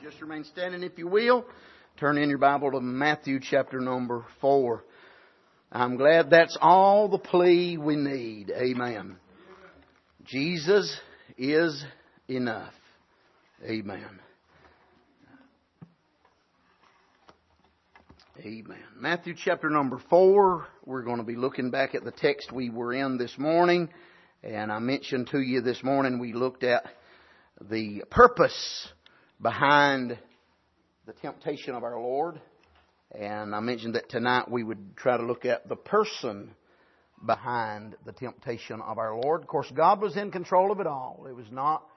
Just remain standing if you will. Turn in your Bible to Matthew chapter number 4. I'm glad that's all the plea we need. Amen. Jesus is enough. Amen. Amen. Matthew chapter number 4. We're going to be looking back at the text we were in this morning. And I mentioned to you this morning we looked at the purpose behind the temptation of our Lord. And I mentioned that tonight we would try to look at the person behind the temptation of our Lord. Of course, God was in control of it all. It was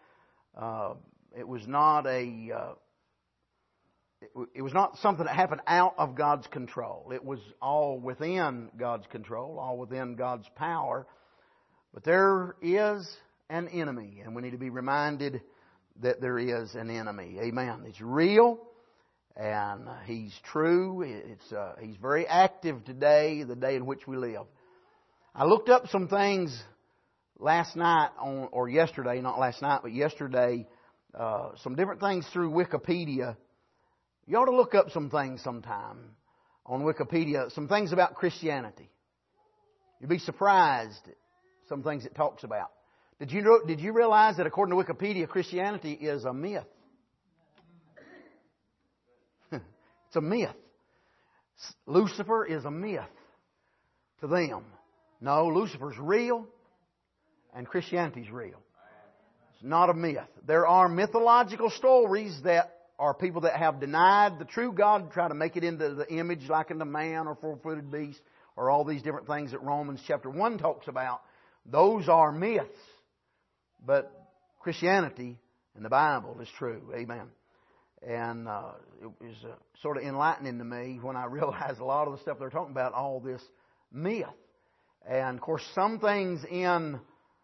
not something that happened out of God's control. It was all within God's control, all within God's power. But there is an enemy, and we need to be reminded that there is an enemy. Amen. It's real, and He's true. He's very active today, the day in which we live. I looked up some things last night, or yesterday, not last night, but yesterday, some different things through Wikipedia. You ought to look up some things sometime on Wikipedia, some things about Christianity. You'll be surprised at some things it talks about. Did you realize that according to Wikipedia, Christianity is a myth? It's a myth. Lucifer is a myth to them. No, Lucifer's real and Christianity's real. It's not a myth. There are mythological stories that are people that have denied the true God, try to make it into the image like in the man or four-footed beast or all these different things that Romans chapter 1 talks about. Those are myths. But Christianity and the Bible is true. Amen. And it was sort of enlightening to me when I realized a lot of the stuff they're talking about, all this myth. And of course, some things in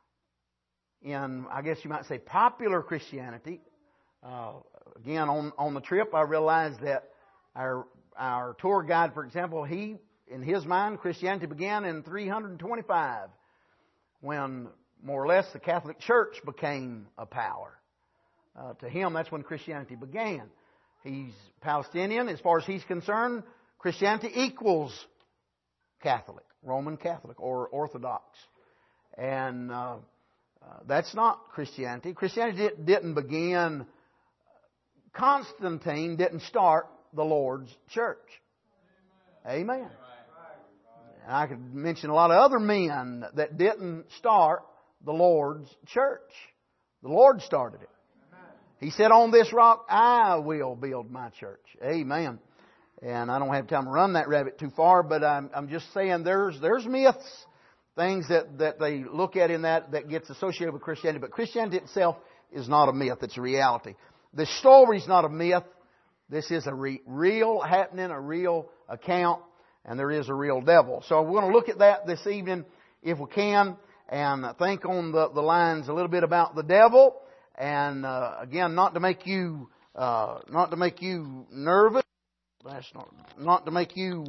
I guess you might say popular Christianity. Again, on the trip, I realized that our tour guide, for example, in his mind, Christianity began in 325, when more or less the Catholic Church became a power. To him, that's when Christianity began. He's Palestinian. As far as he's concerned, Christianity equals Catholic, Roman Catholic, or Orthodox. And that's not Christianity. Christianity didn't begin. Constantine didn't start the Lord's church. Amen. And I could mention a lot of other men that didn't start the Lord's church. The Lord started it. He said, on this rock I will build my church. Amen. And I don't have time to run that rabbit too far, but I'm just saying there's myths, things that they look at in that gets associated with Christianity. But Christianity itself is not a myth. It's a reality. The story's not a myth. This is a real happening, a real account, and there is a real devil. So we're going to look at that this evening, if we can, and think on the lines a little bit about the devil. And again, not to make you nervous. That's not to make you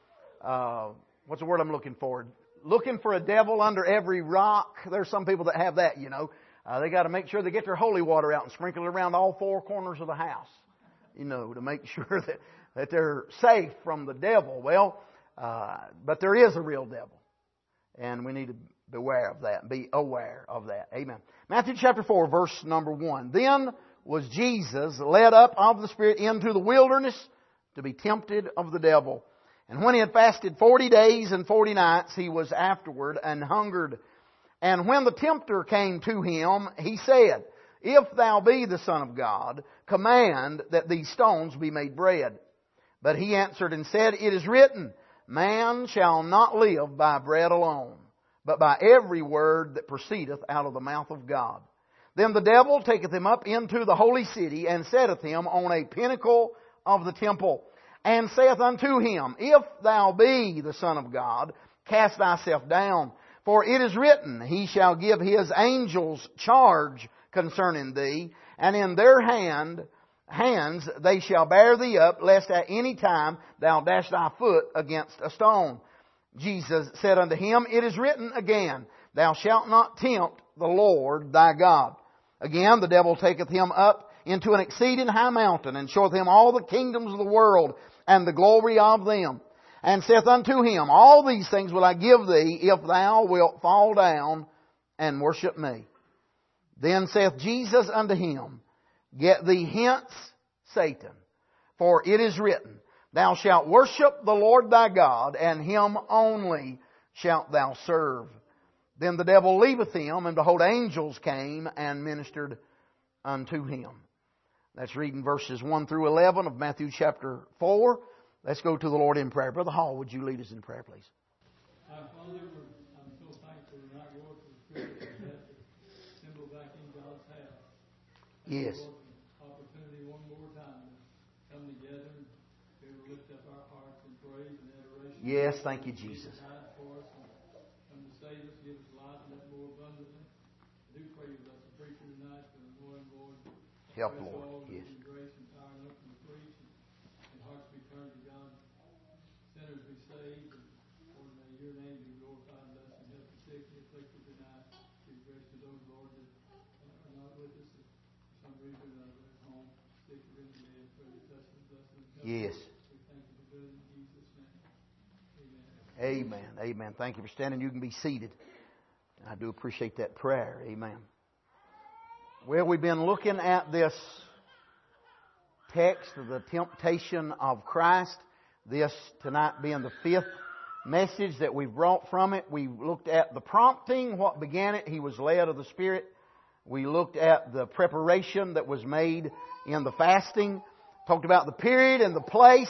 what's the word I'm looking for? Looking for a devil under every rock. There's some people that have that, you know. They got to make sure they get their holy water out and sprinkle it around all four corners of the house, you know, to make sure that they're safe from the devil. Well, but there is a real devil, and we need to beware of that. Be aware of that. Amen. Matthew chapter 4, verse number 1. Then was Jesus led up of the Spirit into the wilderness to be tempted of the devil. And when he had fasted 40 days and 40 nights, he was afterward and hungered. And when the tempter came to him, he said, If thou be the Son of God, command that these stones be made bread. But he answered and said, It is written, Man shall not live by bread alone, but by every word that proceedeth out of the mouth of God. Then the devil taketh him up into the holy city, and setteth him on a pinnacle of the temple, and saith unto him, If thou be the Son of God, cast thyself down. For it is written, He shall give His angels charge concerning thee, and in their hands they shall bear thee up, lest at any time thou dash thy foot against a stone. Jesus said unto him, It is written again, Thou shalt not tempt the Lord thy God. Again, the devil taketh him up into an exceeding high mountain, and showeth him all the kingdoms of the world, and the glory of them. And saith unto him, All these things will I give thee, if thou wilt fall down and worship me. Then saith Jesus unto him, Get thee hence, Satan, for it is written, Thou shalt worship the Lord thy God, and Him only shalt thou serve. Then the devil leaveth him, and behold, angels came and ministered unto him. That's reading verses 1 through 11 of Matthew chapter 4. Let's go to the Lord in prayer. Brother Hall, would you lead us in prayer, please? Father, I'm so thankful we're not going to the Spirit that we have to assemble back in God's house. Yes. Opportunity one more time to come together and be able to lift up our hearts in praise and adoration. Yes, thank you, Jesus. Come to save us, give us life and that more abundantly. I do pray you bless the preacher tonight for the Lord, Lord. Help, Lord. Yes. Grace and power enough to preach and hearts be turned to God. Sinners be saved, and Lord, may your name be glorified, blessed, and help the sick and afflicted tonight. Give grace to those, Lord, that are not with us, that for some reason are at home, sick or in the bed. Pray that touch and bless them. Yes. We thank you for doing it in Jesus' name. Amen. Amen. Amen. Thank you for standing. You can be seated. I do appreciate that prayer. Amen. Well, we've been looking at this text of the temptation of Christ. This tonight being the fifth message that we've brought from it. We looked at the prompting, what began it. He was led of the Spirit. We looked at the preparation that was made in the fasting. Talked about the period and the place,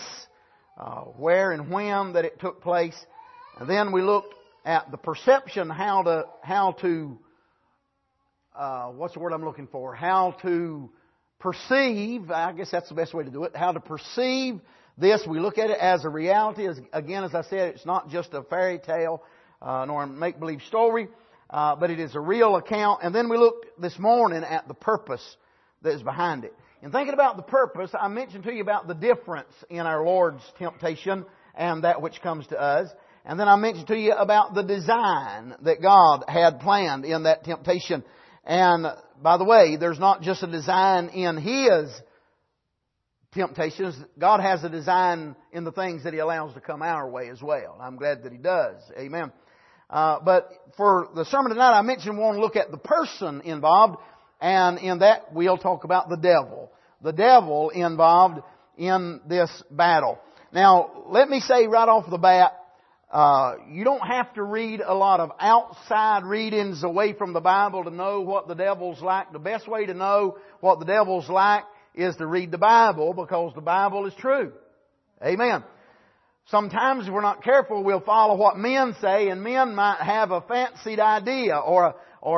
where and when that it took place. And then we looked at the perception, how to what's the word I'm looking for? How to perceive, I guess that's the best way to do it, how to perceive this. We look at it as a reality. Again, as I said, it's not just a fairy tale nor a make-believe story, but it is a real account. And then we looked this morning at the purpose that is behind it. In thinking about the purpose, I mentioned to you about the difference in our Lord's temptation and that which comes to us. And then I mentioned to you about the design that God had planned in that temptation. And by the way, there's not just a design in His temptations. God has a design in the things that He allows to come our way as well. I'm glad that He does. Amen. But for the sermon tonight, I mentioned we want to look at the person involved. And in that, we'll talk about the devil. The devil involved in this battle. Now, let me say right off the bat, you don't have to read a lot of outside readings away from the Bible to know what the devil's like. The best way to know what the devil's like is to read the Bible, because the Bible is true. Amen. Sometimes if we're not careful, we'll follow what men say, and men might have a fancied idea or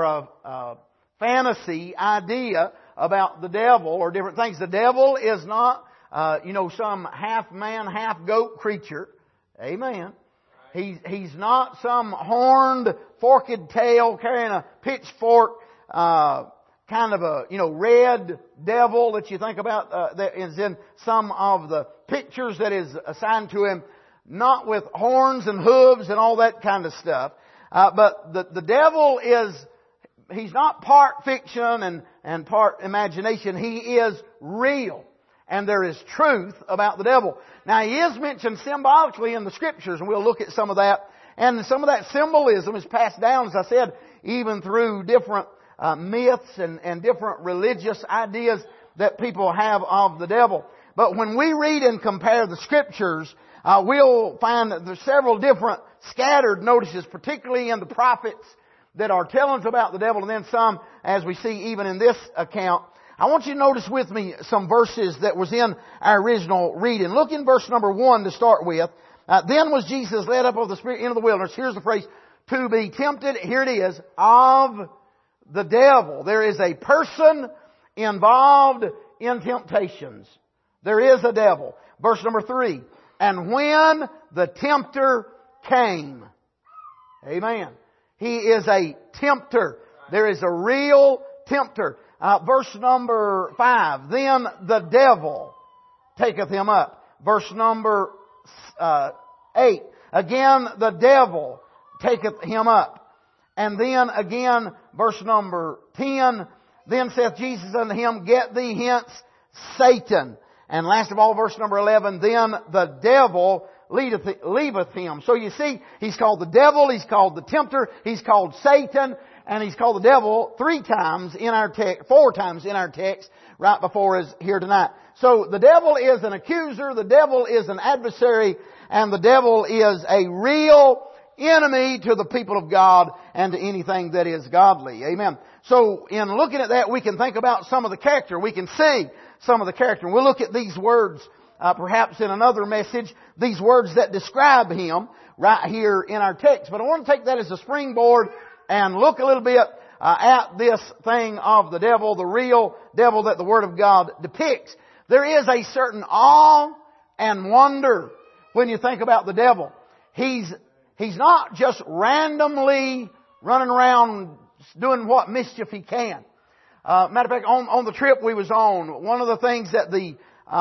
a fantasy idea about the devil or different things. The devil is not, some half man, half goat creature. Amen. He's not some horned, forked tail carrying a pitchfork, kind of a, red devil that you think about, that is in some of the pictures that is assigned to him, not with horns and hooves and all that kind of stuff. But the devil he's not part fiction and part imagination. He is real. And there is truth about the devil. Now, he is mentioned symbolically in the Scriptures, and we'll look at some of that. And some of that symbolism is passed down, as I said, even through different myths and different religious ideas that people have of the devil. But when we read and compare the Scriptures, we'll find that there's several different scattered notices, particularly in the prophets, that are telling us about the devil, and then some, as we see even in this account. I want you to notice with me some verses that was in our original reading. Look in verse number 1 to start with. Then was Jesus led up of the Spirit into the wilderness. Here's the phrase, to be tempted, here it is, of the devil. There is a person involved in temptations. There is a devil. Verse number 3. And when the tempter came. Amen. He is a tempter. There is a real tempter. Verse number 5. Then the devil taketh him up. Verse number 8. Again the devil taketh him up. And then again, verse number 10. Then saith Jesus unto him, Get thee hence, Satan. And last of all, verse number 11, Then the devil leaveth him. So you see, he's called the devil, he's called the tempter, he's called Satan, and he's called the devil 4 times in our text, right before us here tonight. So the devil is an accuser, the devil is an adversary, and the devil is a real enemy to the people of God and to anything that is godly. Amen. So in looking at that, we can think about some of the character. We can see some of the character. And we'll look at these words, perhaps in another message, these words that describe him right here in our text. But I want to take that as a springboard and look a little bit at this thing of the devil, the real devil that the Word of God depicts. There is a certain awe and wonder when you think about the devil. He's not just randomly running around doing what mischief he can. Matter of fact, on the trip we was on, one of the things that the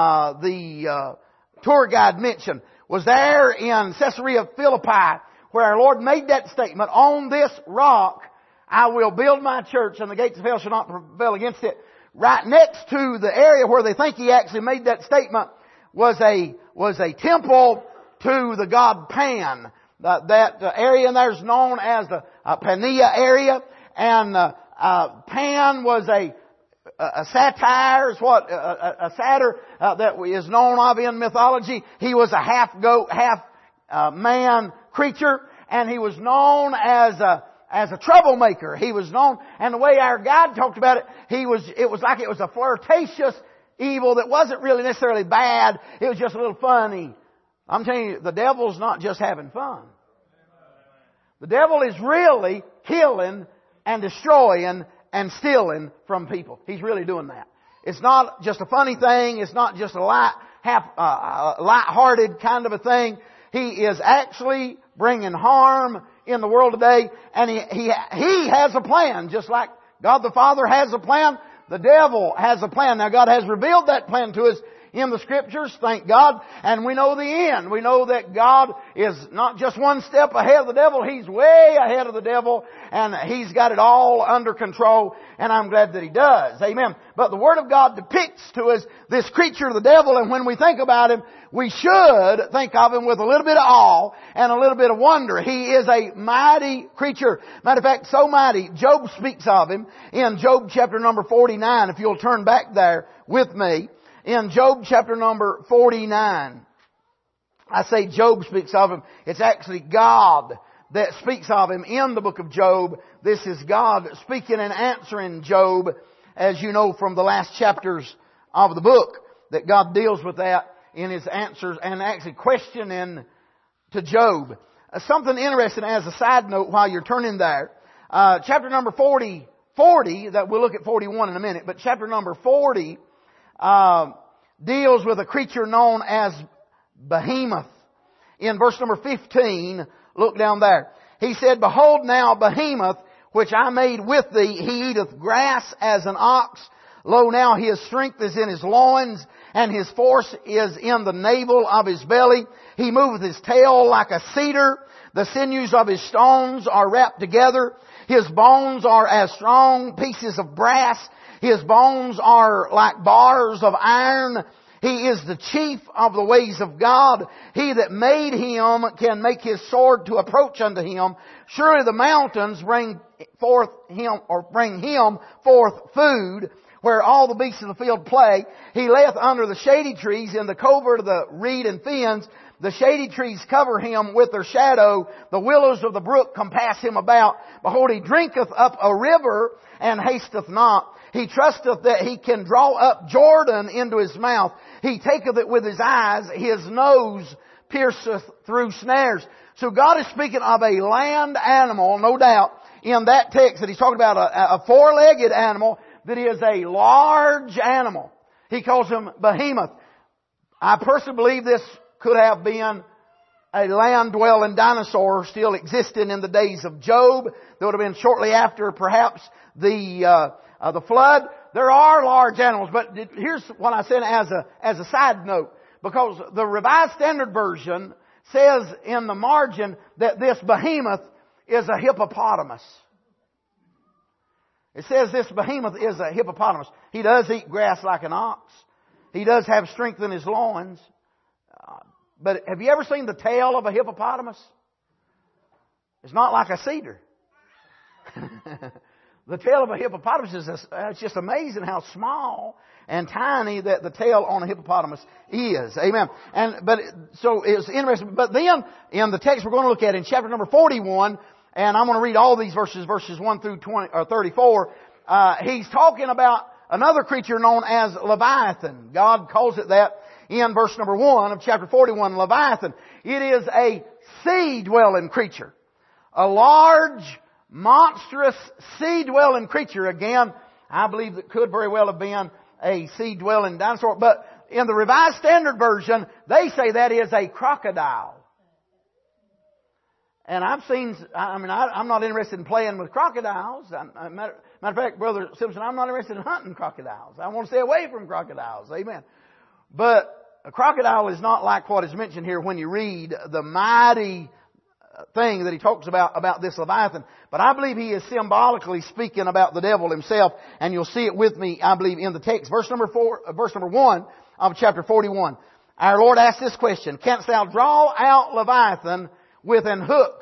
tour guide mentioned was there in Caesarea Philippi, where our Lord made that statement, On this rock I will build my church, and the gates of hell shall not prevail against it. Right next to the area where they think he actually made that statement was a temple to the god Pan. That area in there is known as the Pania area, and Pan was a satyr, is what a satyr that is known of in mythology. He was a half goat, half man creature, and he was known as a troublemaker. He was known, and the way our guide talked about it, it was like it was a flirtatious evil that wasn't really necessarily bad. It was just a little funny. I'm telling you, the devil's not just having fun. The devil is really killing and destroying and stealing from people. He's really doing that. It's not just a funny thing. It's not just a light-hearted kind of a thing. He is actually bringing harm in the world today, and he has a plan, just like God the Father has a plan. The devil has a plan. Now God has revealed that plan to us in the Scriptures, thank God, and we know the end. We know that God is not just one step ahead of the devil, He's way ahead of the devil, and He's got it all under control, and I'm glad that He does. Amen. But the Word of God depicts to us this creature, the devil, and when we think about him, we should think of him with a little bit of awe and a little bit of wonder. He is a mighty creature. Matter of fact, so mighty, Job speaks of him in Job chapter number 49, if you'll turn back there with me. In Job chapter number 49, I say Job speaks of him. It's actually God that speaks of him in the book of Job. This is God speaking and answering Job, as you know from the last chapters of the book, that God deals with that in His answers and actually questioning to Job. Something interesting as a side note while you're turning there. Chapter number 40, that we'll look at 41 in a minute, but chapter number 40 deals with a creature known as Behemoth. In verse number 15, look down there. He said, Behold now Behemoth, which I made with thee, he eateth grass as an ox. Lo now his strength is in his loins, and his force is in the navel of his belly. He moveth his tail like a cedar. The sinews of his stones are wrapped together. His bones are as strong pieces of brass. His bones are like bars of iron. He is the chief of the ways of God. He that made him can make his sword to approach unto him. Surely the mountains bring him forth food, where all the beasts of the field play. He layeth under the shady trees in the covert of the reed and fens. The shady trees cover him with their shadow. The willows of the brook compass him about. Behold, he drinketh up a river and hasteth not. He trusteth that he can draw up Jordan into his mouth. He taketh it with his eyes. His nose pierceth through snares. So God is speaking of a land animal, no doubt, in that text that He's talking about a four-legged animal that is a large animal. He calls him Behemoth. I personally believe this could have been a land-dwelling dinosaur still existing in the days of Job. That would have been shortly after perhaps the flood. There are large animals, but here's what I said as a side note, because the Revised Standard Version says in the margin that this Behemoth is a hippopotamus. It says this behemoth is a hippopotamus. He does eat grass like an ox. He does have strength in his loins. But have you ever seen the tail of a hippopotamus? It's not like a cedar. The tail of a hippopotamus it's just amazing how small and tiny that the tail on a hippopotamus is. Amen. So it's interesting. But then in the text we're going to look at in chapter number 41, and I'm going to read all these verses 1 through 34. He's talking about another creature known as Leviathan. God calls it that in verse number 1 of chapter 41, Leviathan. It is a sea-dwelling creature. A large, monstrous, sea-dwelling creature. Again, I believe that could very well have been a sea-dwelling dinosaur. But in the Revised Standard Version, they say that is a crocodile. And I'm not interested in playing with crocodiles. Matter of fact, Brother Simpson, I'm not interested in hunting crocodiles. I want to stay away from crocodiles. Amen. But a crocodile is not like what is mentioned here when you read the mighty thing that he talks about this Leviathan. But I believe he is symbolically speaking about the devil himself. And you'll see it with me, I believe, in the text. Verse number 1 of chapter 41. Our Lord asked this question: Canst thou draw out Leviathan with an hook,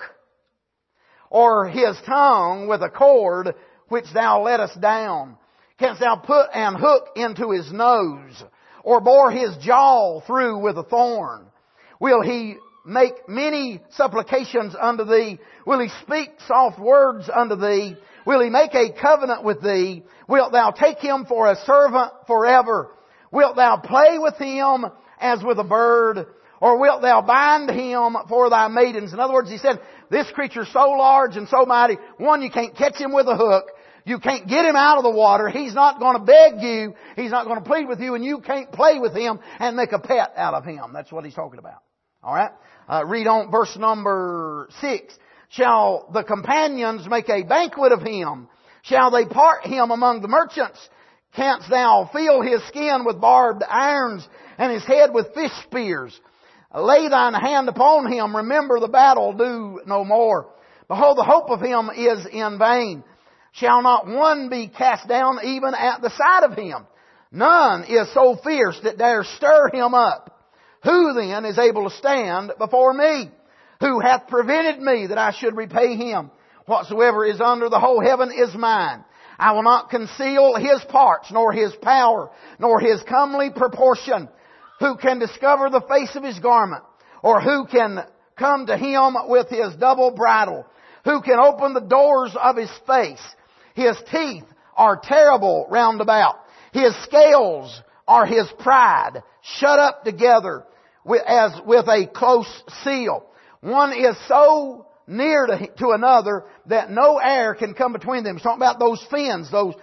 or his tongue with a cord which thou lettest down? Canst thou put an hook into his nose, or bore his jaw through with a thorn? Will he make many supplications unto thee? Will he speak soft words unto thee? Will he make a covenant with thee? Wilt thou take him for a servant forever? Wilt thou play with him as with a bird? Or wilt thou bind him for thy maidens? In other words, he said, this creature is so large and so mighty. One, you can't catch him with a hook. You can't get him out of the water. He's not going to beg you. He's not going to plead with you. And you can't play with him and make a pet out of him. That's what he's talking about. Alright? Read on verse number 6. Shall the companions make a banquet of him? Shall they part him among the merchants? Canst thou feel his skin with barbed irons, and his head with fish spears? Lay thine hand upon him. Remember the battle. Do no more. Behold, the hope of him is in vain. Shall not one be cast down even at the sight of him? None is so fierce that dare stir him up. Who then is able to stand before me? Who hath prevented me that I should repay him? Whatsoever is under the whole heaven is mine. I will not conceal his parts, nor his power, nor his comely proportion. Who can discover the face of his garment? Or who can come to him with his double bridle? Who can open the doors of his face? His teeth are terrible round about. His scales are his pride, shut up together as with a close seal. One is so near to another that no air can come between them. He's talking about those fins, the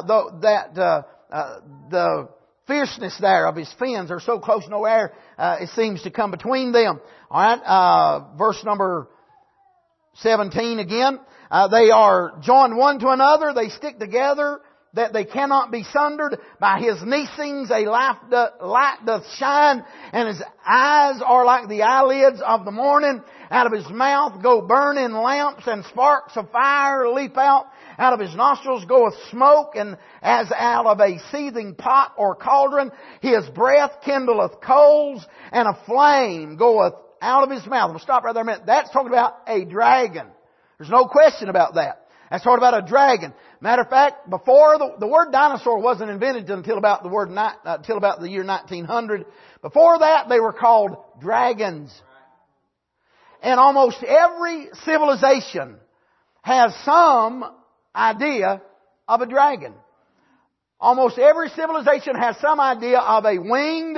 fierceness there of his fins are so close, no air it seems to come between them. All right, verse number 17 again. They are joined one to another. They stick together, that they cannot be sundered. By his neesings a light doth shine, and his eyes are like the eyelids of the morning. Out of his mouth go burning lamps, and sparks of fire leap out. Out of his nostrils goeth smoke, and as out of a seething pot or cauldron. His breath kindleth coals, and a flame goeth out of his mouth. We'll stop right there a minute. That's talking about a dragon. There's no question about that. That's talking about a dragon. Matter of fact, before the word dinosaur wasn't invented until about the year 1900. Before that, they were called dragons. And almost every civilization has some idea of a dragon. Almost every civilization has some idea of a winged,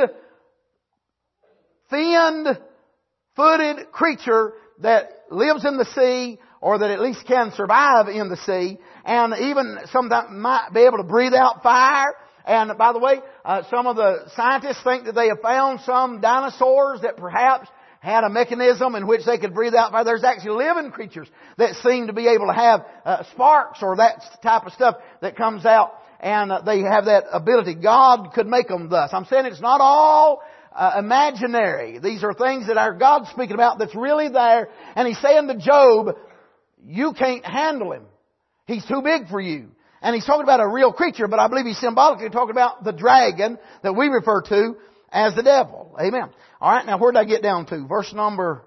finned, footed creature that lives in the sea, or that at least can survive in the sea, and even sometimes might be able to breathe out fire. And by the way, some of the scientists think that they have found some dinosaurs that perhaps had a mechanism in which they could breathe out fire. There's actually living creatures that seem to be able to have sparks or that type of stuff that comes out, and they have that ability. God could make them thus. I'm saying it's not all imaginary. These are things that our God's speaking about that's really there. And He's saying to Job, you can't handle him. He's too big for you. And he's talking about a real creature, but I believe he's symbolically talking about the dragon that we refer to as the devil. Amen. Alright, now where did I get down to? Verse number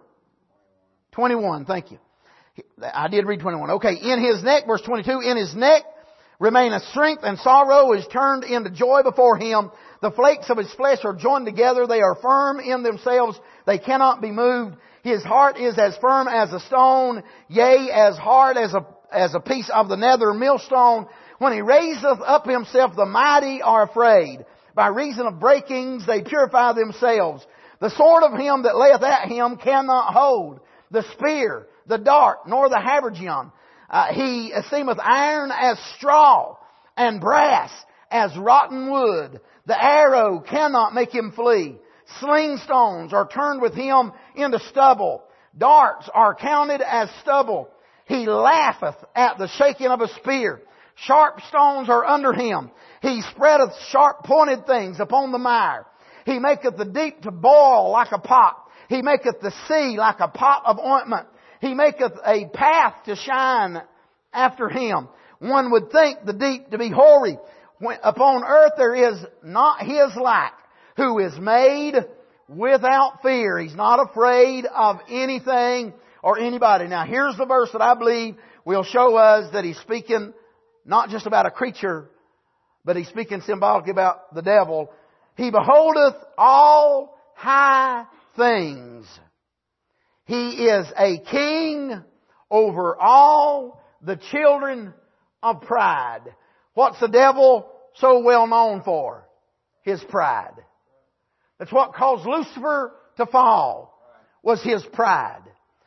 21. Thank you. I did read 21. Okay, in his neck, verse 22, in his neck remaineth strength, and sorrow is turned into joy before him. The flakes of his flesh are joined together. They are firm in themselves. They cannot be moved. His heart is as firm as a stone, yea, as hard as a piece of the nether millstone. When he raiseth up himself, the mighty are afraid. By reason of breakings, they purify themselves. The sword of him that layeth at him cannot hold. The spear, the dart, nor the habergeon. He esteemeth iron as straw, and brass as rotten wood. The arrow cannot make him flee. Sling stones are turned with him into stubble. Darts are counted as stubble. He laugheth at the shaking of a spear. Sharp stones are under him. He spreadeth sharp pointed things upon the mire. He maketh the deep to boil like a pot. He maketh the sea like a pot of ointment. He maketh a path to shine after him. One would think the deep to be hoary. When upon earth there is not his like, who is made without fear. He's not afraid of anything or anybody. Now here's the verse that I believe will show us that he's speaking not just about a creature, but he's speaking symbolically about the devil. He beholdeth all high things. He is a king over all the children of pride. What's the devil so well known for? His pride. That's what caused Lucifer to fall, was his pride.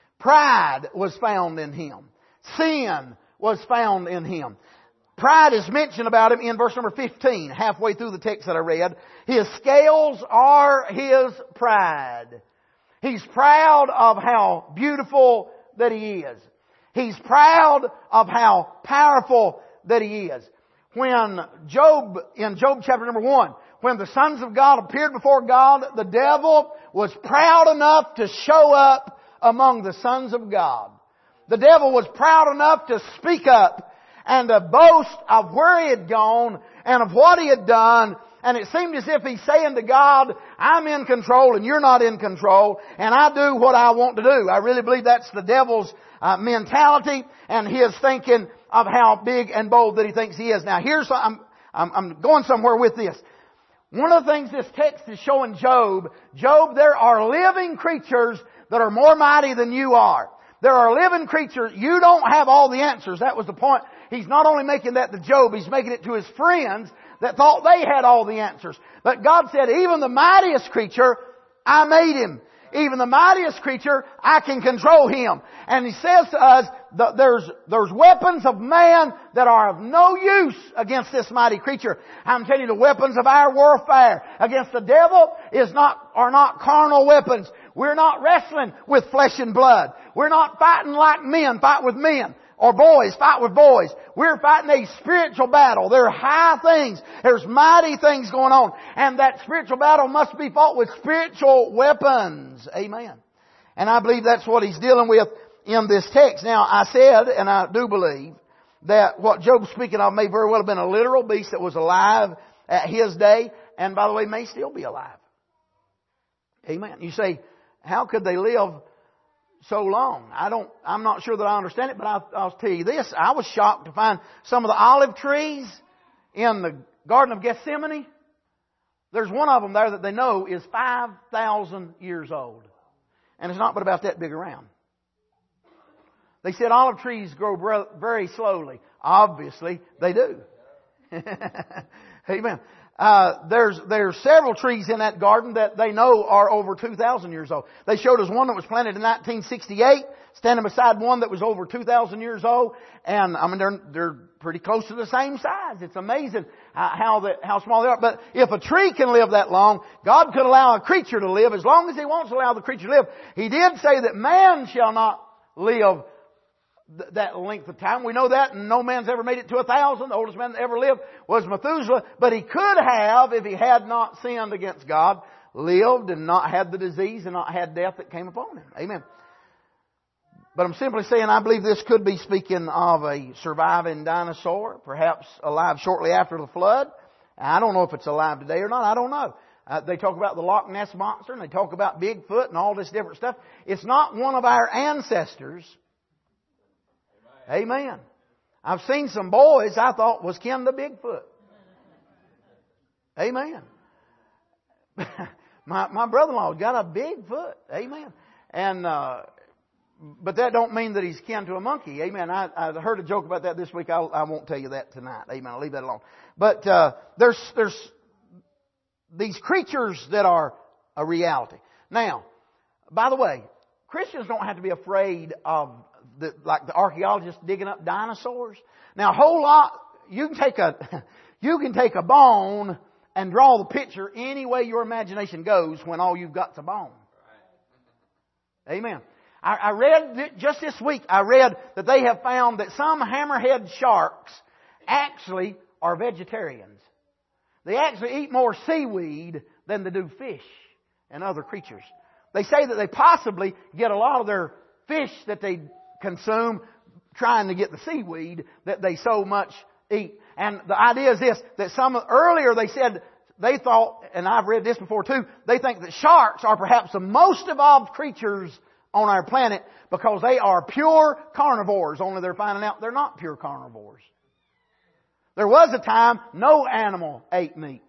Pride was found in him. Sin was found in him. Pride is mentioned about him in verse number 15, halfway through the text that I read. His scales are his pride. He's proud of how beautiful that he is. He's proud of how powerful that he is. When Job, in Job chapter number 1, when the sons of God appeared before God, the devil was proud enough to show up among the sons of God. The devil was proud enough to speak up and to boast of where he had gone and of what he had done. And it seemed as if he's saying to God, I'm in control and you're not in control, and I do what I want to do. I really believe that's the devil's mentality and his thinking of how big and bold that he thinks he is. Now here's, I'm going somewhere with this. One of the things this text is showing Job, there are living creatures that are more mighty than you are. There are living creatures. You don't have all the answers. That was the point. He's not only making that to Job, he's making it to his friends that thought they had all the answers. But God said, even the mightiest creature, I made him. Even the mightiest creature, I can control him. And he says to us that there's weapons of man that are of no use against this mighty creature. I'm telling you, the weapons of our warfare against the devil are not carnal weapons. We're not wrestling with flesh and blood. We're not fighting like men fight with men, or boys fight with boys. We're fighting a spiritual battle. There are high things. There's mighty things going on. And that spiritual battle must be fought with spiritual weapons. Amen. And I believe that's what he's dealing with in this text. Now, I said, and I do believe, that what Job's speaking of may very well have been a literal beast that was alive at his day, and by the way, may still be alive. Amen. You say, how could they live so long? I'm not sure that I understand it, but I'll tell you this. I was shocked to find some of the olive trees in the Garden of Gethsemane. There's one of them there that they know is 5,000 years old. And it's not but about that big around. They said olive trees grow very slowly. Obviously, they do. Amen. There's several trees in that garden that they know are over 2,000 years old. They showed us one that was planted in 1968, standing beside one that was over 2,000 years old. And I mean, they're pretty close to the same size. It's amazing how small they are. But if a tree can live that long, God could allow a creature to live as long as He wants to allow the creature to live. He did say that man shall not live that length of time. We know that, and no man's ever made it to 1,000. The oldest man that ever lived was Methuselah. But he could have, if he had not sinned against God, lived and not had the disease and not had death that came upon him. Amen. But I'm simply saying I believe this could be speaking of a surviving dinosaur, perhaps alive shortly after the flood. I don't know if it's alive today or not. I don't know. They talk about the Loch Ness Monster and they talk about Bigfoot and all this different stuff. It's not one of our ancestors. Amen. I've seen some boys I thought was kin to Bigfoot. Amen. My brother-in-law's got a big foot. Amen. And but that don't mean that he's kin to a monkey. Amen. I heard a joke about that this week. I won't tell you that tonight. Amen. I'll leave that alone. But there's these creatures that are a reality. Now, by the way, Christians don't have to be afraid of like the archaeologists digging up dinosaurs. Now, a whole lot you can take a bone and draw the picture any way your imagination goes when all you've got's a bone. Amen. I read just this week, I read that they have found that some hammerhead sharks actually are vegetarians. They actually eat more seaweed than they do fish and other creatures. They say that they possibly get a lot of their fish that they consume trying to get the seaweed that they so much eat. And the idea is this, that earlier they said, they thought, and I've read this before too, they think that sharks are perhaps the most evolved creatures on our planet because they are pure carnivores, only they're finding out they're not pure carnivores. There was a time no animal ate meat.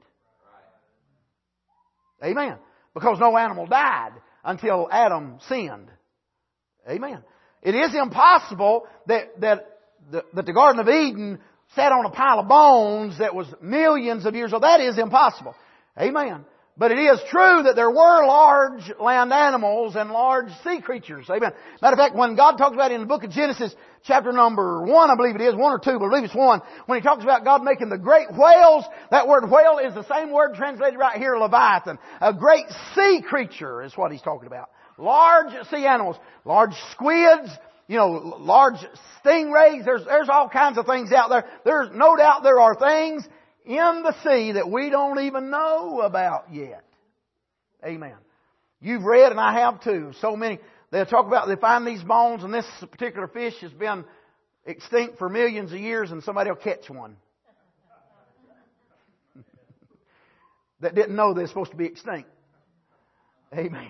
Amen. Because no animal died until Adam sinned. Amen. It is impossible that the Garden of Eden sat on a pile of bones that was millions of years old. That is impossible. Amen. But it is true that there were large land animals and large sea creatures. Amen. Matter of fact, when God talks about it in the book of Genesis, chapter number 1, I believe it is, 1 or 2, but I believe it's 1, when He talks about God making the great whales, that word whale is the same word translated right here, Leviathan. A great sea creature is what He's talking about. Large sea animals, large squids, large stingrays. There's all kinds of things out there. There's no doubt there are things in the sea that we don't even know about yet. Amen. You've read, and I have too, so many. They'll talk about, they find these bones, and this particular fish has been extinct for millions of years, and somebody will catch one that didn't know they're supposed to be extinct. Amen.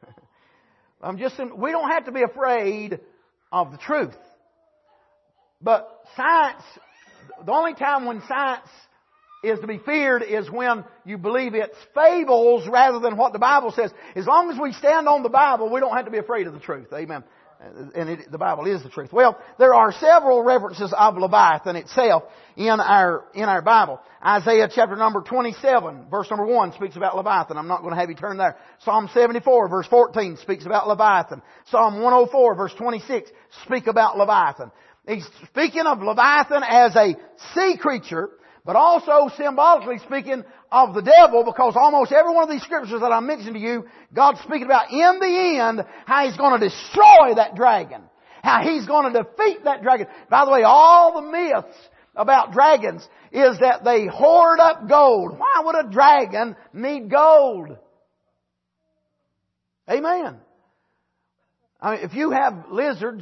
We don't have to be afraid of the truth. But science, the only time when science is to be feared is when you believe it's fables rather than what the Bible says. As long as we stand on the Bible, we don't have to be afraid of the truth. Amen. And the Bible is the truth. Well, there are several references of Leviathan itself in our Bible. Isaiah chapter number 27, verse number 1 speaks about Leviathan. I'm not going to have you turn there. Psalm 74, verse 14 speaks about Leviathan. Psalm 104, verse 26 speak about Leviathan. He's speaking of Leviathan as a sea creature, but also symbolically speaking of the devil, because almost every one of these scriptures that I mentioned to you, God's speaking about in the end how He's going to destroy that dragon. How He's going to defeat that dragon. By the way, all the myths about dragons is that they hoard up gold. Why would a dragon need gold? Amen. I mean, if you have lizards,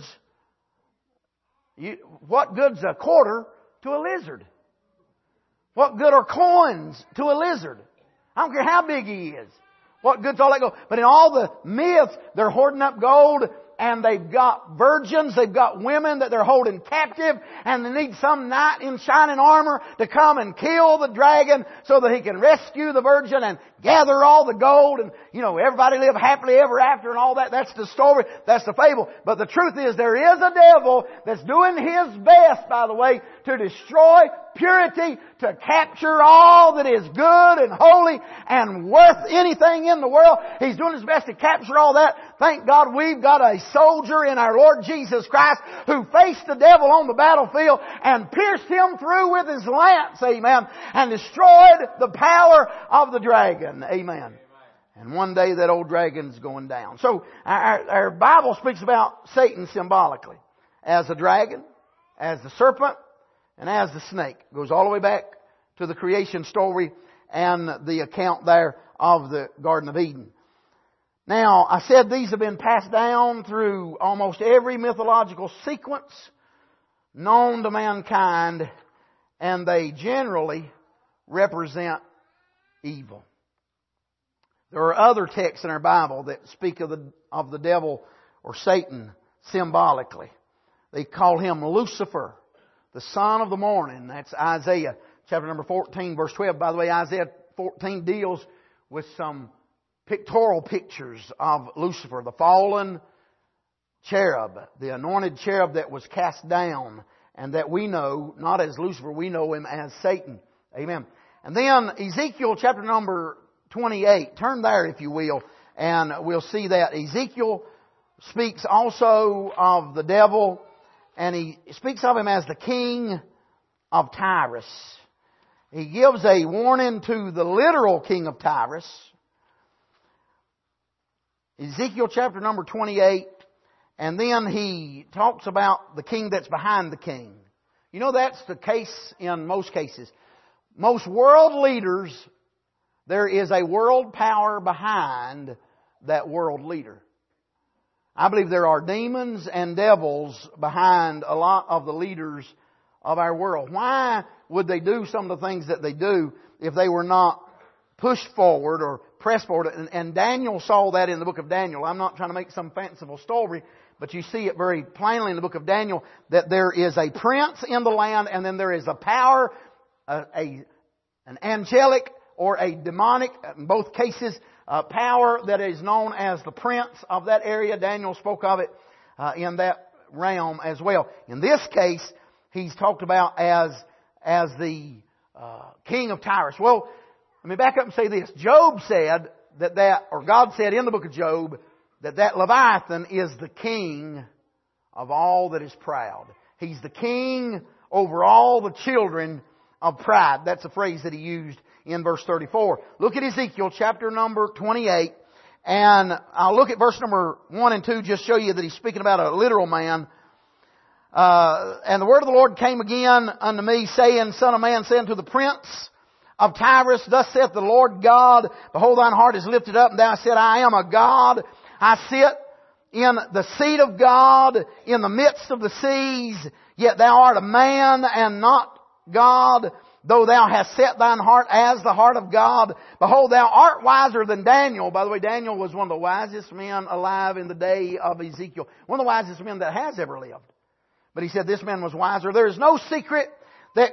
what good's a quarter to a lizard? What good are coins to a lizard? I don't care how big he is. What good's all that gold? But in all the myths, they're hoarding up gold, and they've got virgins, they've got women that they're holding captive, and they need some knight in shining armor to come and kill the dragon so that he can rescue the virgin and gather all the gold, and everybody live happily ever after and all that. That's the story. That's the fable. But the truth is there is a devil that's doing his best, by the way, to destroy purity, to capture all that is good and holy and worth anything in the world. He's doing his best to capture all that. Thank God we've got a soldier in our Lord Jesus Christ who faced the devil on the battlefield and pierced him through with his lance, amen, and destroyed the power of the dragon, amen. And one day that old dragon's going down. So our Bible speaks about Satan symbolically as a dragon, as the serpent, and as the snake. It goes all the way back to the creation story and the account there of the Garden of Eden. Now, I said these have been passed down through almost every mythological sequence known to mankind, and they generally represent evil. There are other texts in our Bible that speak of the devil or Satan symbolically. They call him Lucifer, the son of the morning. That's Isaiah chapter number 14, verse 12. By the way, Isaiah 14 deals with some pictorial pictures of Lucifer, the fallen cherub, the anointed cherub that was cast down, and that we know, not as Lucifer, we know him as Satan. Amen. And then Ezekiel chapter number 28. Turn there if you will, and we'll see that. Ezekiel speaks also of the devil, and he speaks of him as the king of Tyrus. He gives a warning to the literal king of Tyrus. Ezekiel chapter number 28, and then he talks about the king that's behind the king. You know, that's the case in most cases. Most world leaders, there is a world power behind that world leader. I believe there are demons and devils behind a lot of the leaders of our world. Why would they do some of the things that they do if they were not pushed forward or pressed forward? And Daniel saw that in the book of Daniel. I'm not trying to make some fanciful story, but you see it very plainly in the book of Daniel that there is a prince in the land, and then there is a power, an angelic or a demonic, in both cases, power that is known as the prince of that area. Daniel spoke of it in that realm as well. In this case, he's talked about as the king of Tyrus. Well, let me back up and say this. Job said or God said in the book of Job, that Leviathan is the king of all that is proud. He's the king over all the children of pride. That's a phrase that he used in verse 34. Look at Ezekiel chapter number 28, and I'll look at verse number 1 and 2, just show you that he's speaking about a literal man. And the word of the Lord came again unto me, saying, Son of man, say unto the prince of Tyrus, Thus saith the Lord God, Behold, thine heart is lifted up, and thou hast said, I am a God. I sit in the seat of God, in the midst of the seas, yet thou art a man and not God. Though thou hast set thine heart as the heart of God, behold, thou art wiser than Daniel. By the way, Daniel was one of the wisest men alive in the day of Ezekiel. One of the wisest men that has ever lived. But he said this man was wiser. There is no secret that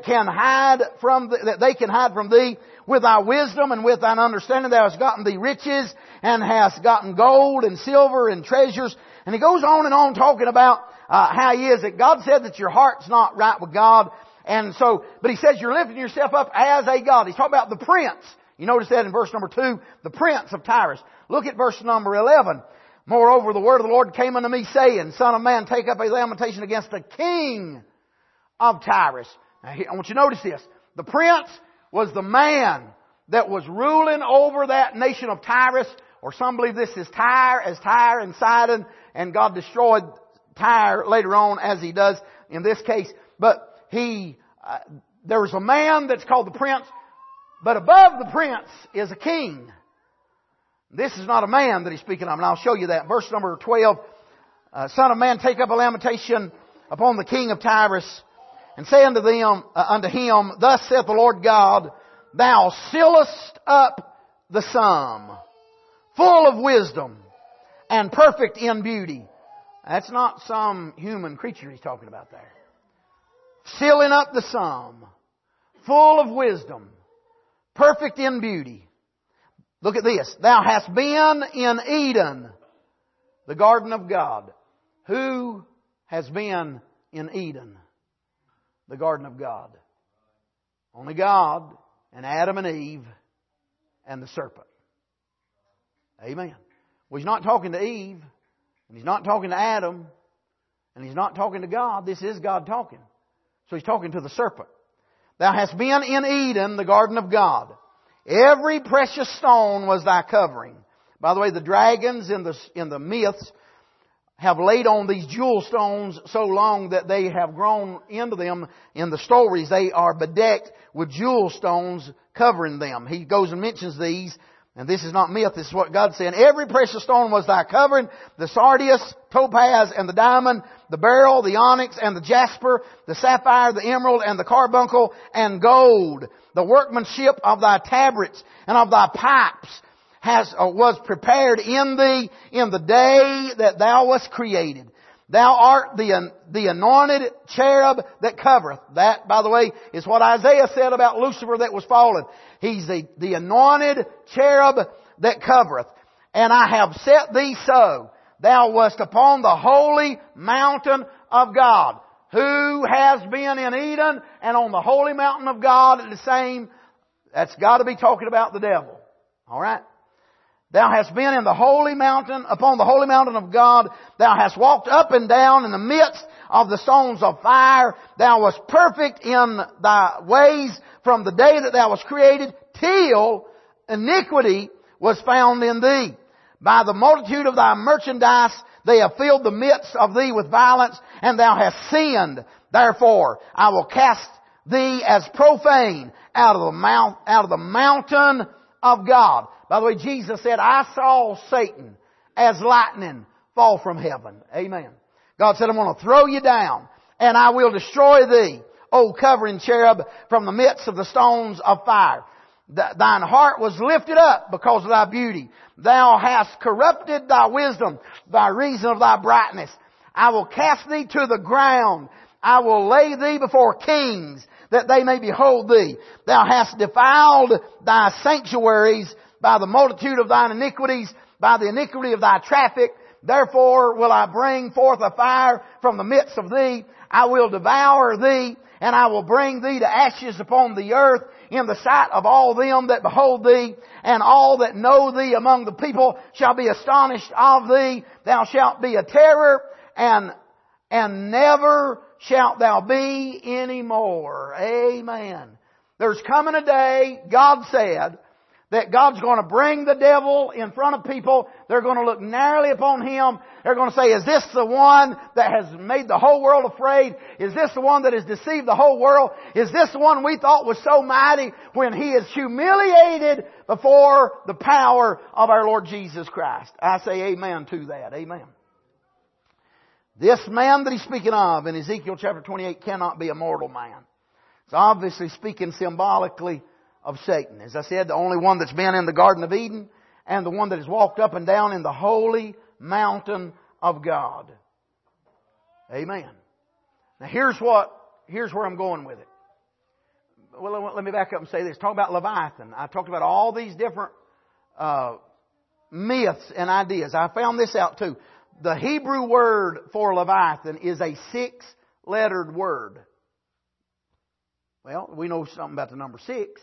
they can hide from thee. With thy wisdom and with thine understanding thou hast gotten thee riches, and hast gotten gold and silver and treasures. And he goes on and on talking about how he is. That God said that your heart's not right with God. And so, but he says you're lifting yourself up as a god. He's talking about the prince. You notice that in verse number 2, the prince of Tyrus. Look at verse number 11. Moreover, the word of the Lord came unto me, saying, Son of man, take up a lamentation against the king of Tyrus. Now, I want you to notice this. The prince was the man that was ruling over that nation of Tyrus, or some believe this is Tyre and Sidon, and God destroyed Tyre later on as He does in this case. But there's a man that's called the prince, but above the prince is a king. This is not a man that he's speaking of, and I'll show you that. Verse number 12, Son of man, take up a lamentation upon the king of Tyrus, and say unto him, Thus saith the Lord God, Thou sealest up the sum, full of wisdom, and perfect in beauty. That's not some human creature he's talking about there. Sealing up the sum, full of wisdom, perfect in beauty. Look at this. Thou hast been in Eden, the garden of God. Who has been in Eden, the garden of God? Only God and Adam and Eve and the serpent. Amen. Well, He's not talking to Eve, and He's not talking to Adam, and He's not talking to God. This is God talking. So He's talking to the serpent. Thou hast been in Eden, the garden of God. Every precious stone was thy covering. By the way, the dragons in the myths have laid on these jewel stones so long that they have grown into them. In the stories, they are bedecked with jewel stones covering them. He goes and mentions these And this is not myth, this is what God said. Every precious stone was thy covering, the sardius, topaz, and the diamond, the beryl, the onyx, and the jasper, the sapphire, the emerald, and the carbuncle, and gold. The workmanship of thy tabrets and of thy pipes was prepared in thee in the day that thou wast created. Thou art the anointed cherub that covereth. That, by the way, is what Isaiah said about Lucifer that was fallen. He's the anointed cherub that covereth. And I have set thee so. Thou wast upon the holy mountain of God. Who has been in Eden and on the holy mountain of God at the same? That's got to be talking about the devil. Alright? Thou hast been in the holy mountain, upon the holy mountain of God. Thou hast walked up and down in the midst of the stones of fire. Thou wast perfect in thy ways from the day that thou wast created till iniquity was found in thee. By the multitude of thy merchandise they have filled the midst of thee with violence, and thou hast sinned. Therefore I will cast thee as profane out of the mountain of God. By the way, Jesus said, I saw Satan as lightning fall from heaven. Amen. God said, I'm going to throw you down and I will destroy thee, O covering cherub, from the midst of the stones of fire. Thine heart was lifted up because of thy beauty. Thou hast corrupted thy wisdom by reason of thy brightness. I will cast thee to the ground. I will lay thee before kings, that they may behold thee. Thou hast defiled thy sanctuaries by the multitude of thine iniquities, by the iniquity of thy traffic. Therefore will I bring forth a fire from the midst of thee. I will devour thee, and I will bring thee to ashes upon the earth in the sight of all them that behold thee, and all that know thee among the people shall be astonished of thee. Thou shalt be a terror, and never shalt thou be any more. Amen. There's coming a day, God said, that God's going to bring the devil in front of people. They're going to look narrowly upon him. They're going to say, is this the one that has made the whole world afraid? Is this the one that has deceived the whole world? Is this the one we thought was so mighty when he is humiliated before the power of our Lord Jesus Christ? I say amen to that. Amen. This man that he's speaking of in Ezekiel chapter 28 cannot be a mortal man. It's obviously speaking symbolically of Satan. As I said, the only one that's been in the Garden of Eden and the one that has walked up and down in the holy mountain of God. Amen. Now here's where I'm going with it. Well, let me back up and say this. Talk about Leviathan. I talked about all these different myths and ideas. I found this out too. The Hebrew word for Leviathan is a 6-lettered word. Well, we know something about the number 6.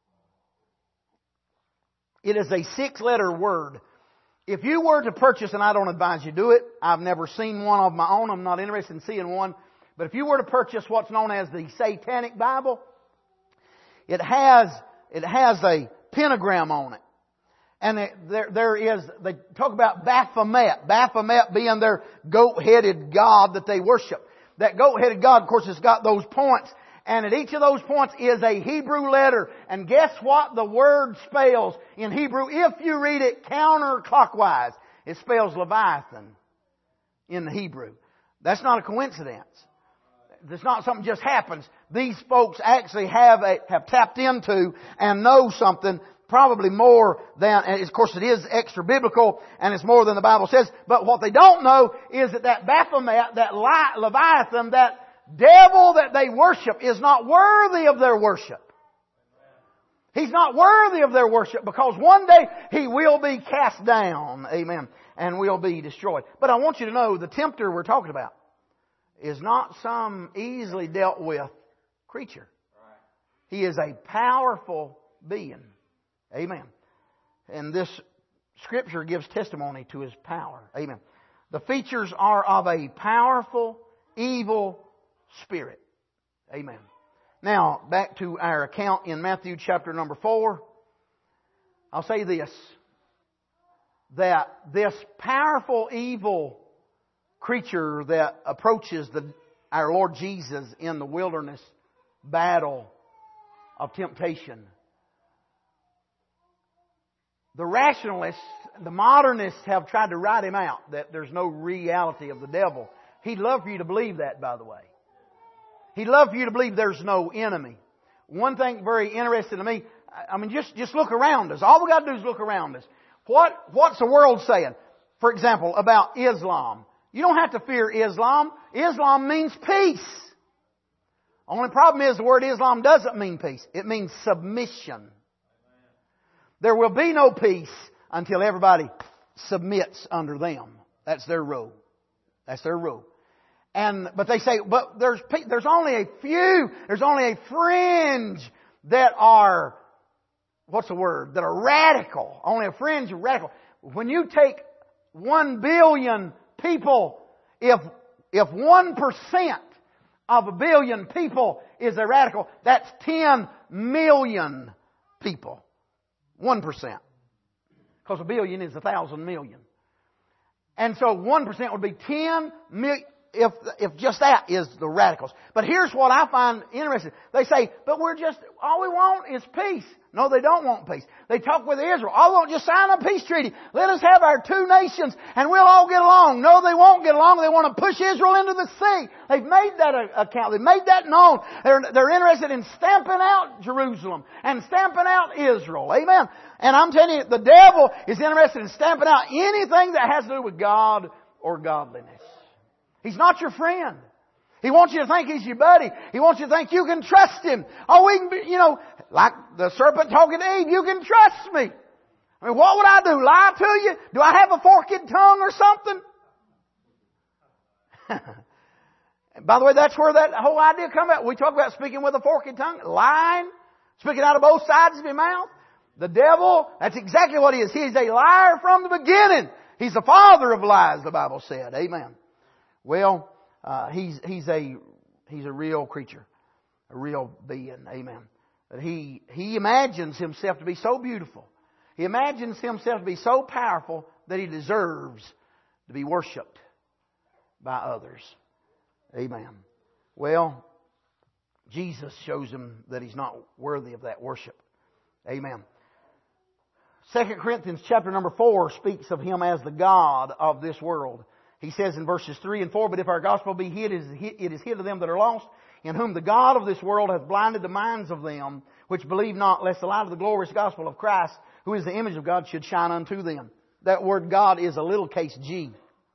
It is a 6-letter word. If you were to purchase, and I don't advise you do it, I've never seen one of my own, I'm not interested in seeing one, but if you were to purchase what's known as the Satanic Bible, it has a pentagram on it. And they talk about Baphomet. Baphomet being their goat-headed god that they worship. That goat-headed god, of course, has got those points. And at each of those points is a Hebrew letter. And guess what the word spells in Hebrew? If you read it counterclockwise, it spells Leviathan in the Hebrew. That's not a coincidence. It's not something just happens. These folks actually have tapped into and know something probably more than, and of course it is extra biblical and it's more than the Bible says. But what they don't know is that Baphomet, that Leviathan, that devil that they worship is not worthy of their worship. He's not worthy of their worship because one day he will be cast down. Amen. And will be destroyed. But I want you to know the tempter we're talking about is not some easily dealt with creature. He is a powerful being. Amen. And this scripture gives testimony to his power. Amen. The features are of a powerful, evil spirit. Amen. Now, back to our account in Matthew chapter number 4. I'll say this. That this powerful, evil creature that approaches our Lord Jesus in the wilderness battle of temptation the rationalists, the modernists have tried to write him out, that there's no reality of the devil. He'd love for you to believe that, by the way. He'd love for you to believe there's no enemy. One thing very interesting to me, I mean, just look around us. All we got to do is look around us. What's the world saying? For example, about Islam. You don't have to fear Islam. Islam means peace. Only problem is the word Islam doesn't mean peace. It means submission. There will be no peace until everybody submits under them. That's their rule. That's their rule. But they say, but there's only a few, there's only a fringe that are, what's the word? That are radical. Only a fringe of radical. When you take 1 billion people, if 1% of 1 billion people is a radical, that's 10 million people. 1%. Because 1 billion is 1,000 million. And so 1% would be 10 million. If just that is the radicals. But here's what I find interesting. They say, but all we want is peace. No, they don't want peace. They talk with Israel. All we want is just sign a peace treaty. Let us have our 2 nations and we'll all get along. No, they won't get along. They want to push Israel into the sea. They've made that account. They've made that known. They're interested in stamping out Jerusalem and stamping out Israel. Amen. And I'm telling you, the devil is interested in stamping out anything that has to do with God or godliness. He's not your friend. He wants you to think He's your buddy. He wants you to think you can trust Him. Oh, we can be, like the serpent talking to Eve, you can trust me. I mean, what would I do? Lie to you? Do I have a forked tongue or something? By the way, that's where that whole idea comes out. We talk about speaking with a forked tongue, lying, speaking out of both sides of your mouth. The devil, that's exactly what he is. He is a liar from the beginning. He's the father of lies, the Bible said. Amen. Well, he's a real creature, a real being. Amen. But he imagines himself to be so beautiful. He imagines himself to be so powerful that he deserves to be worshipped by others. Amen. Well, Jesus shows him that he's not worthy of that worship. Amen. 2 Corinthians chapter number 4 speaks of him as the God of this world. He says in verses 3 and 4, but if our gospel be hid, it is hid to them that are lost, in whom the God of this world hath blinded the minds of them which believe not, lest the light of the glorious gospel of Christ, who is the image of God, should shine unto them. That word God is a little case G.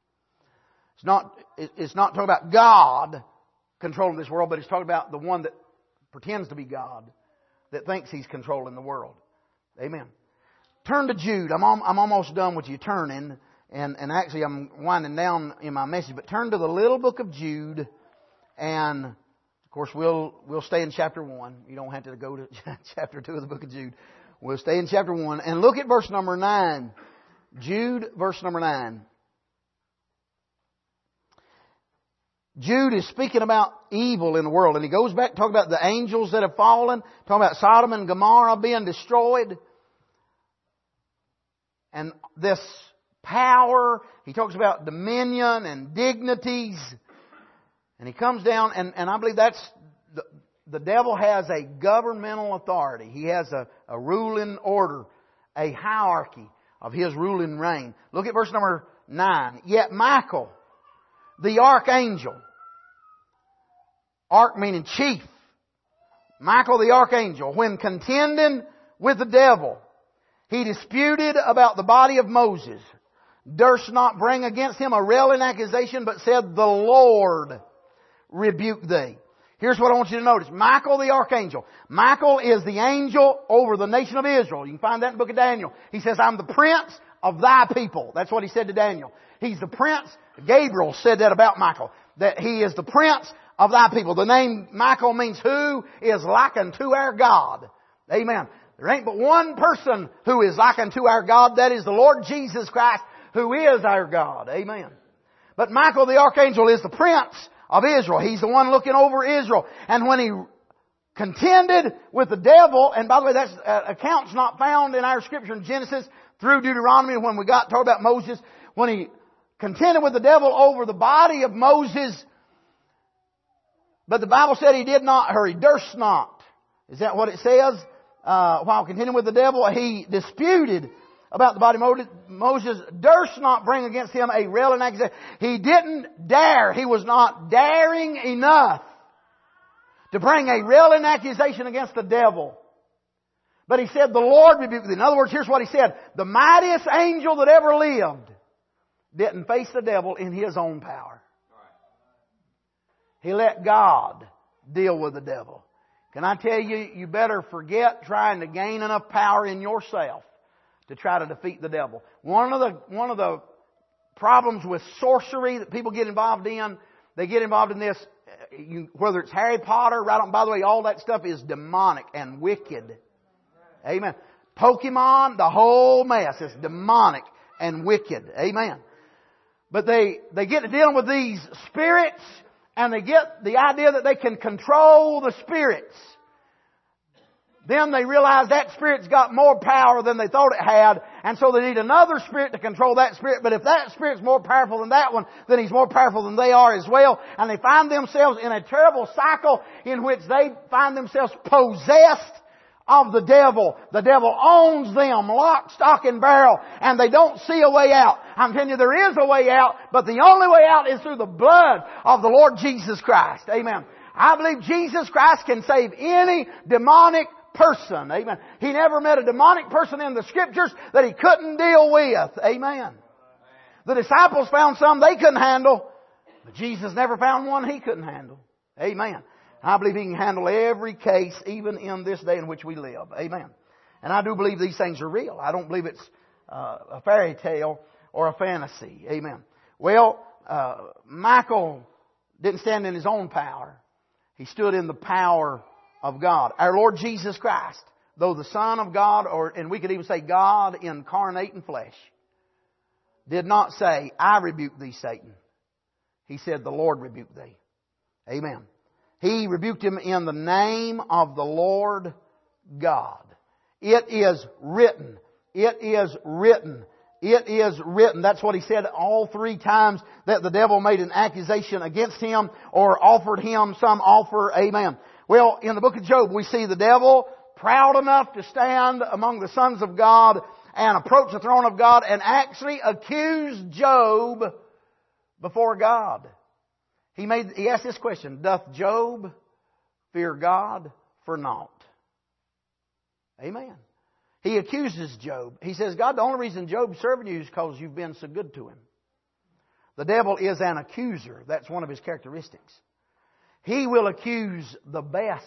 It's not talking about God controlling this world, but it's talking about the one that pretends to be God, that thinks He's controlling the world. Amen. Turn to Jude. I'm almost done with you turning. And actually I'm winding down in my message, but turn to the little book of Jude, and of course we'll stay in chapter 1. You don't have to go to chapter 2 of the book of Jude. We'll stay in chapter 1 and look at verse number 9. Jude, verse number 9. Jude is speaking about evil in the world, and he goes back talking about the angels that have fallen, talking about Sodom and Gomorrah being destroyed, and this power. He talks about dominion and dignities. And he comes down, and I believe that's the devil has a governmental authority. He has a ruling order, a hierarchy of his ruling reign. Look at verse number 9. Yet Michael, the archangel, arch meaning chief, Michael the archangel, when contending with the devil, he disputed about the body of Moses, durst not bring against him a railing accusation, but said, the Lord rebuke thee. Here's what I want you to notice. Michael the archangel. Michael is the angel over the nation of Israel. You can find that in the book of Daniel. He says, I'm the prince of thy people. That's what he said to Daniel. He's the prince. Gabriel said that about Michael. That he is the prince of thy people. The name Michael means who is like unto our God. Amen. There ain't but one person who is like unto our God. That is the Lord Jesus Christ, who is our God. Amen. But Michael the archangel is the prince of Israel. He's the one looking over Israel. And when he contended with the devil, and by the way, that account's not found in our scripture in Genesis through Deuteronomy when we got talk about Moses. When he contended with the devil over the body of Moses, but the Bible said he did not, or he durst not. Is that what it says? While contending with the devil, he disputed about the body, Moses durst not bring against him a railing accusation. He didn't dare. He was not daring enough to bring a railing accusation against the devil. But he said, the Lord rebuked thee. In other words, here's what he said. The mightiest angel that ever lived didn't face the devil in his own power. He let God deal with the devil. Can I tell you, you better forget trying to gain enough power in yourself to try to defeat the devil. One of the problems with sorcery that people get involved in, they get involved in this, whether it's Harry Potter, right on, by the way, all that stuff is demonic and wicked. Amen. Pokemon, the whole mess is demonic and wicked. Amen. But they get to dealing with these spirits, and they get the idea that they can control the spirits. Then they realize that spirit's got more power than they thought it had, and so they need another spirit to control that spirit. But if that spirit's more powerful than that one, then he's more powerful than they are as well. And they find themselves in a terrible cycle in which they find themselves possessed of the devil. The devil owns them, lock, stock, and barrel, and they don't see a way out. I'm telling you, there is a way out, but the only way out is through the blood of the Lord Jesus Christ. Amen. I believe Jesus Christ can save any demonic person. Amen. He never met a demonic person in the Scriptures that He couldn't deal with. Amen. The disciples found some they couldn't handle, but Jesus never found one He couldn't handle. Amen. I believe He can handle every case, even in this day in which we live. Amen. And I do believe these things are real. I don't believe it's a fairy tale or a fantasy. Amen. Well, Michael didn't stand in his own power. He stood in the power of God. Our Lord Jesus Christ, though the Son of God, and we could even say God incarnate in flesh, did not say, I rebuke thee, Satan. He said, the Lord rebuke thee. Amen. He rebuked him in the name of the Lord God. It is written. It is written. It is written. That's what he said all three times that the devil made an accusation against him or offered him some offer. Amen. Well, in the book of Job, we see the devil proud enough to stand among the sons of God and approach the throne of God and actually accuse Job before God. He asked this question, doth Job fear God for naught? Amen. He accuses Job. He says, God, the only reason Job's serving you is because you've been so good to him. The devil is an accuser. That's one of his characteristics. He will accuse the best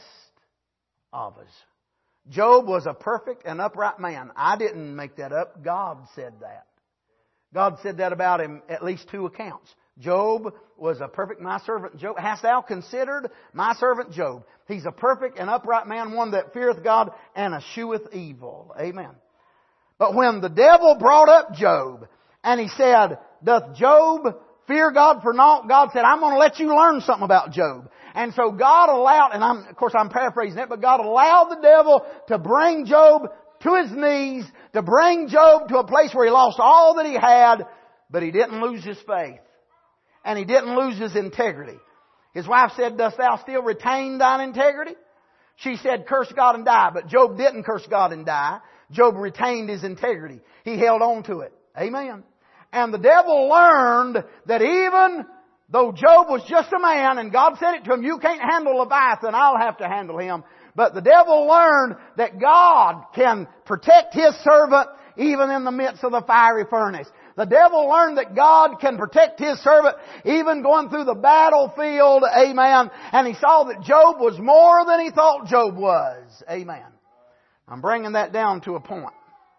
of us. Job was a perfect and upright man. I didn't make that up. God said that. God said that about him at least 2 accounts. Job was a perfect, my servant Job. Hast thou considered my servant Job? He's a perfect and upright man, one that feareth God and escheweth evil. Amen. But when the devil brought up Job and he said, doth Job fear God for naught? God said, I'm going to let you learn something about Job. And so God allowed, and I'm paraphrasing it, but God allowed the devil to bring Job to his knees, to bring Job to a place where he lost all that he had, but he didn't lose his faith. And he didn't lose his integrity. His wife said, dost thou still retain thine integrity? She said, curse God and die. But Job didn't curse God and die. Job retained his integrity. He held on to it. Amen. And the devil learned that even though Job was just a man, and God said it to him, you can't handle Leviathan, I'll have to handle him. But the devil learned that God can protect His servant even in the midst of the fiery furnace. The devil learned that God can protect His servant even going through the battlefield. Amen. And he saw that Job was more than he thought Job was. Amen. I'm bringing that down to a point.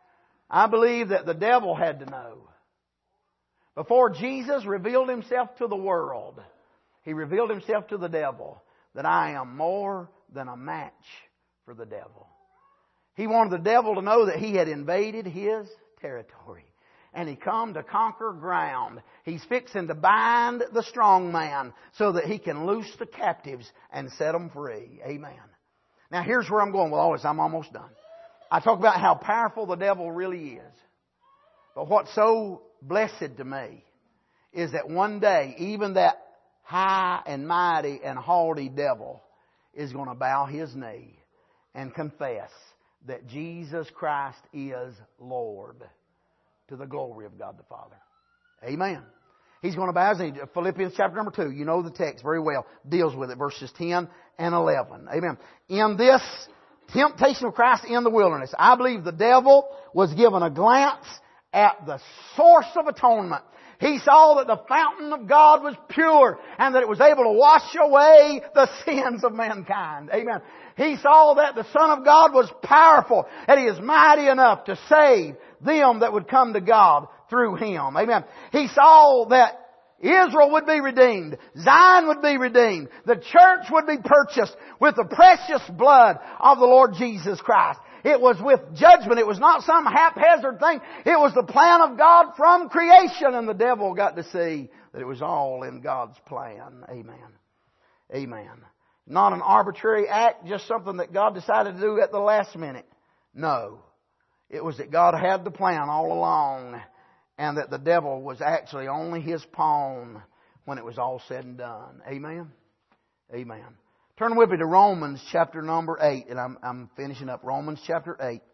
I believe that the devil had to know. Before Jesus revealed Himself to the world, He revealed Himself to the devil that I am more than a match for the devil. He wanted the devil to know that he had invaded his territory. And he come to conquer ground. He's fixing to bind the strong man so that he can loose the captives and set them free. Amen. Now here's where I'm going with all this. I'm almost done. I talk about how powerful the devil really is. But what's so blessed to me is that one day, even that high and mighty and haughty devil is going to bow his knee and confess that Jesus Christ is Lord. to the glory of God the Father. Amen. He's going to bow his knee. Philippians chapter number 2, you know the text very well, deals with it, verses 10 and 11. Amen. In this temptation of Christ in the wilderness, I believe the devil was given a glance at the source of atonement. He saw that the fountain of God was pure and that it was able to wash away the sins of mankind. Amen. He saw that the Son of God was powerful and He is mighty enough to save them that would come to God through Him. Amen. He saw that Israel would be redeemed. Zion would be redeemed. The church would be purchased with the precious blood of the Lord Jesus Christ. It was with judgment. It was not some haphazard thing. It was the plan of God from creation, and the devil got to see that it was all in God's plan. Amen. Amen. Not an arbitrary act, just something that God decided to do at the last minute. No. It was that God had the plan all along, and that the devil was actually only His pawn when it was all said and done. Amen. Amen. Turn with me to Romans chapter number 8, and I'm finishing up Romans chapter 8.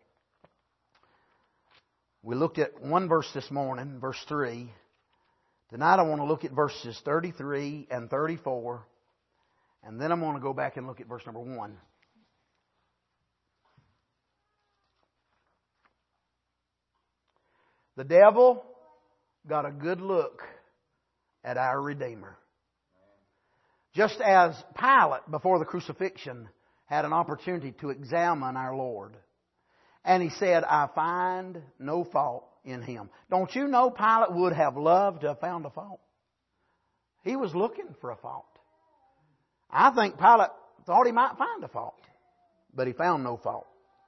We looked at one verse this morning, verse 3. Tonight I want to look at verses 33 and 34, and then I'm going to go back and look at verse number 1. The devil got a good look at our Redeemer. Just as Pilate, before the crucifixion, had an opportunity to examine our Lord. And he said, I find no fault in Him. Don't you know Pilate would have loved to have found a fault? He was looking for a fault. I think Pilate thought he might find a fault, but he found no fault.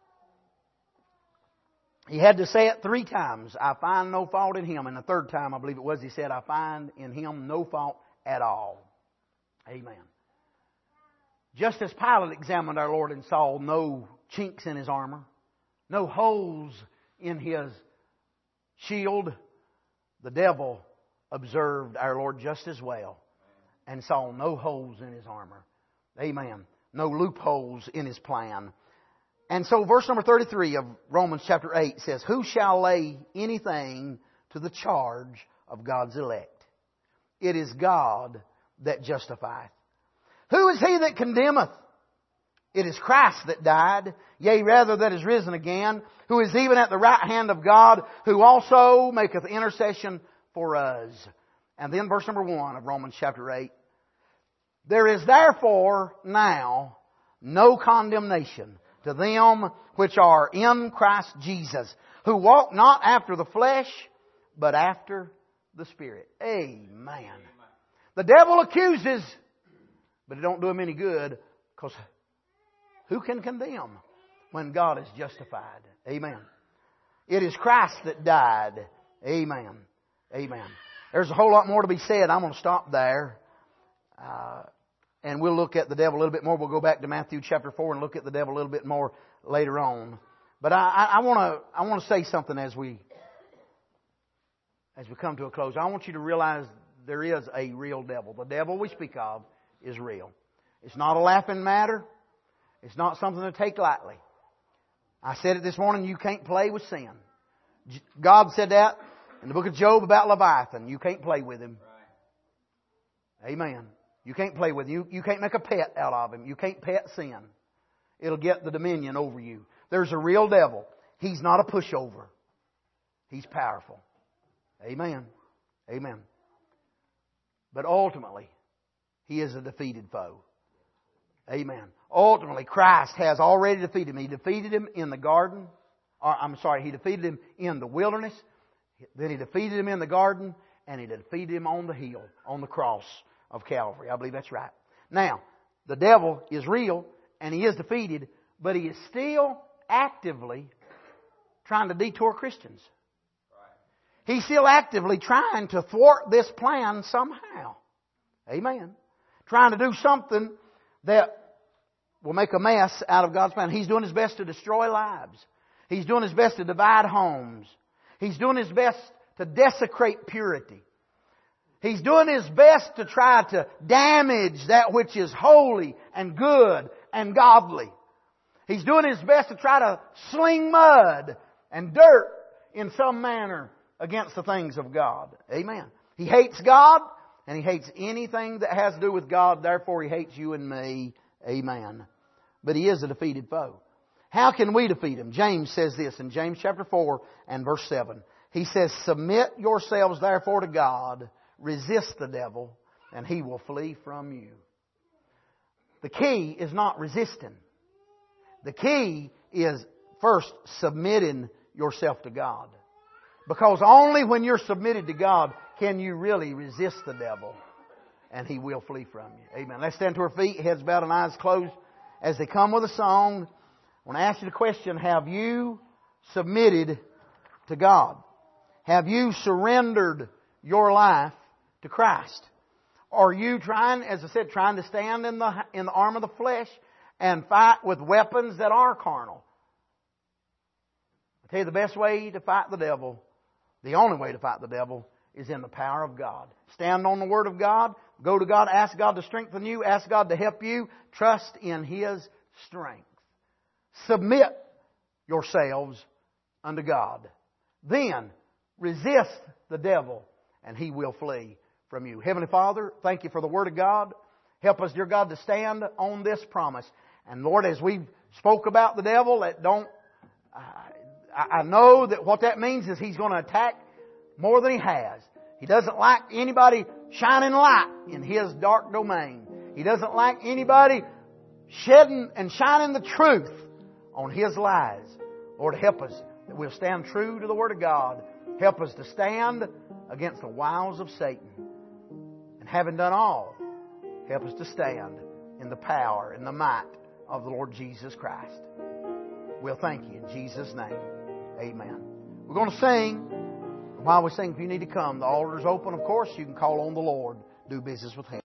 He had to say it 3 times. I find no fault in Him. And the third time, I believe it was, he said, I find in Him no fault at all. Amen. Just as Pilate examined our Lord and saw no chinks in His armor, no holes in His shield, the devil observed our Lord just as well and saw no holes in His armor. Amen. No loopholes in His plan. And so verse number 33 of Romans chapter 8 says, Who shall lay anything to the charge of God's elect? It is God that justifieth. Who is he that condemneth? It is Christ that died, yea, rather that is risen again, who is even at the right hand of God, who also maketh intercession for us. And then verse number 1 of Romans chapter 8. There is therefore now no condemnation to them which are in Christ Jesus, who walk not after the flesh, but after the Spirit. Amen. The devil accuses, but it don't do him any good, because who can condemn when God is justified? Amen. It is Christ that died. Amen. Amen. There's a whole lot more to be said. I'm going to stop there. And we'll look at the devil a little bit more. We'll go back to Matthew chapter 4 and look at the devil a little bit more later on. But I want to say something as we come to a close. I want you to realize there is a real devil. The devil we speak of is real. It's not a laughing matter. It's not something to take lightly. I said it this morning, you can't play with sin. God said that in the book of Job about Leviathan. You can't play with him. Amen. You can't play with him. You can't make a pet out of him. You can't pet sin. It'll get the dominion over you. There's a real devil. He's not a pushover. He's powerful. Amen. Amen. But ultimately, he is a defeated foe. Amen. Ultimately, Christ has already defeated him. He defeated him in the garden. He defeated him in the wilderness. Then He defeated him in the garden. And He defeated him on the hill, on the cross of Calvary. I believe that's right. Now, the devil is real and he is defeated, but he is still actively trying to detour Christians. He's still actively trying to thwart this plan somehow. Amen. Trying to do something that will make a mess out of God's plan. He's doing his best to destroy lives. He's doing his best to divide homes. He's doing his best to desecrate purity. He's doing his best to try to damage that which is holy and good and godly. He's doing his best to try to sling mud and dirt in some manner against the things of God. Amen. He hates God, and he hates anything that has to do with God. Therefore, he hates you and me. Amen. But he is a defeated foe. How can we defeat him? James says this in James chapter 4 and verse 7. He says, "Submit yourselves therefore to God, resist the devil, and he will flee from you." The key is not resisting. The key is first submitting yourself to God. Because only when you're submitted to God can you really resist the devil, and he will flee from you. Amen. Let's stand to our feet, heads bowed and eyes closed. As they come with a song, I want to ask you the question, have you submitted to God? Have you surrendered your life to Christ? Are you trying, as I said, trying to stand in the arm of the flesh and fight with weapons that are carnal? I tell you, the best way to fight the devil, the only way to fight the devil, is in the power of God. Stand on the Word of God. Go to God. Ask God to strengthen you. Ask God to help you. Trust in His strength. Submit yourselves unto God. Then resist the devil, and he will flee from you. Heavenly Father, thank you for the Word of God. Help us, dear God, to stand on this promise. And Lord, as we spoke about the devil, I know that what that means is he's going to attack more than he has. He doesn't like anybody shining light in his dark domain. He doesn't like anybody shedding and shining the truth on his lies. Lord, help us that we'll stand true to the Word of God. Help us to stand against the wiles of Satan. And having done all, help us to stand in the power and the might of the Lord Jesus Christ. We'll thank you in Jesus' name. Amen. We're going to sing. While we sing, if you need to come, the altar is open, of course. You can call on the Lord. Do business with Him.